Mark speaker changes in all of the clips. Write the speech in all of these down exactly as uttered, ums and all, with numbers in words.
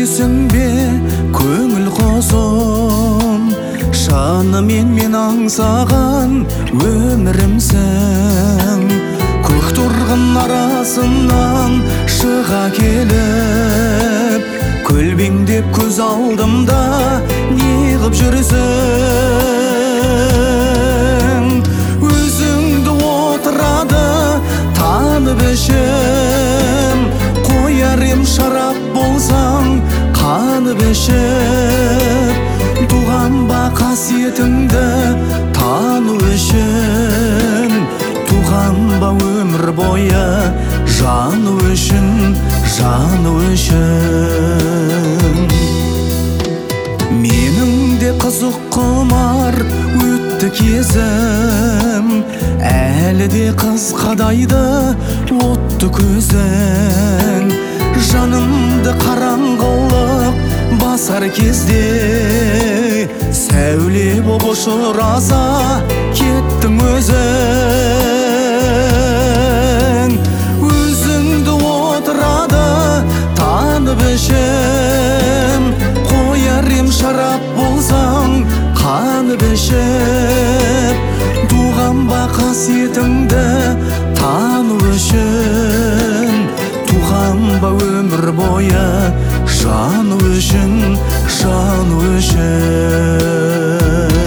Speaker 1: жүрсің бе көңіл қосым, шынымен мен аңсаған өмірімсің. Көк торғын арасынан шыға келіп, көлбеңдеп көз алдымда неғып жүрсің? Өзіңді отырады танып ішім, қояр ем шарап болсаң қанып ішіп. Туған ба қасиетіңді тану үшін, туған ба өмір бойы жану үшін, жану үшін. Менің де қызық құмар өтті кезім, әлі де қызқадайды отты көзің. Жанымды қараңғылық басар кезде, сәуле боп ұшыраса кеттің өзің. Өзіңді отырады танып ішім, қояр ем шарап болсаң қанып ішіп. Туған ба қасиетіңді тану үшін, туған ба өмір бойы жану үшін, жану үшін.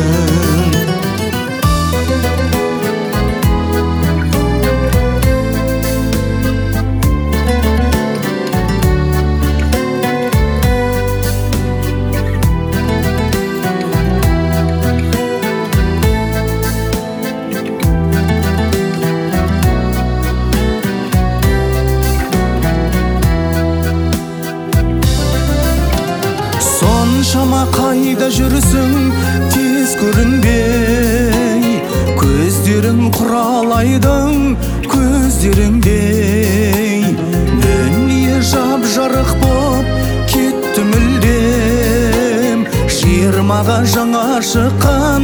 Speaker 1: Соншама қайда жүрсің тез көрінбей, көздерің құралайдың көздеріңдей. Дүние жап жарық боп кетті мүлдем, жиырмаға жаңа шыққан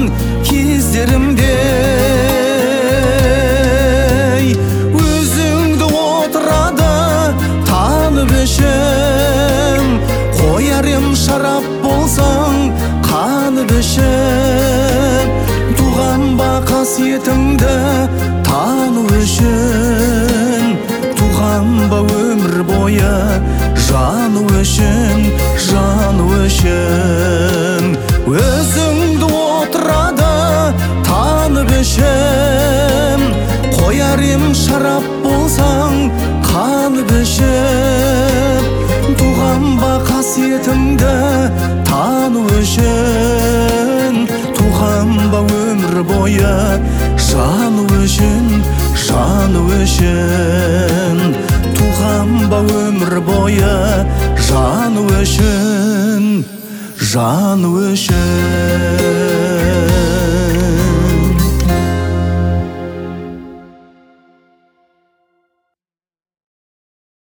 Speaker 1: кездерімдей. Өзіңді отырады танып ішім, қояр ем шарап болсаң қанып ішіп. Туған ба қасиетіңді тану үшін, туған ба өмір бойы жану үшін, жану үшін. Өзіңді отырады танып ішім, қояр ем шарап болсаң қанып ішіп. Туған ба қасиетіңді тану үшін, туған ба өмір бойы жану үшін, жану үшін. Туған ба өмір бойы жану үшін, жану үшін.